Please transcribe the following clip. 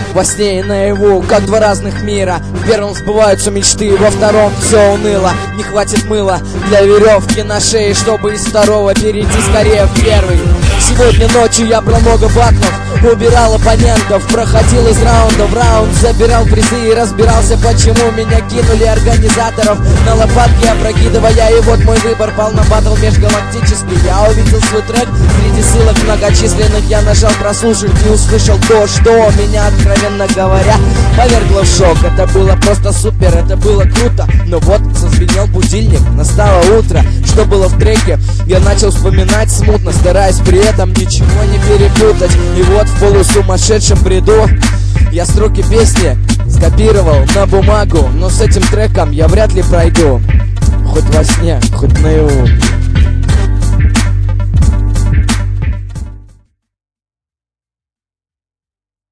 во сне и наяву, как два разных мира. В первом сбываются мечты, во втором все уныло. Не хватит мыла для веревки на шее, чтобы из второго перейти скорее в первый. Сегодня ночью я промок батлов, убирал оппонентов, проходил из раунда в раунд, забирал призы и разбирался, почему меня кинули организаторов на лопатки опрокидывая. И вот мой выбор пал на батл межгалактический. Я увидел свой трек среди ссылок многочисленных. Я нажал прослушать и услышал то, что меня, откровенно говоря, повергло в шок. Это было просто супер, это было круто. Но вот зазвенел будильник, настало утро. Что было в треке, я начал вспоминать смутно, стараясь при этом ничего не перепутать. И вот в полусумасшедшем бреду я строки песни скопировал на бумагу. Но с этим треком я вряд ли пройду, хоть во сне, хоть наяву.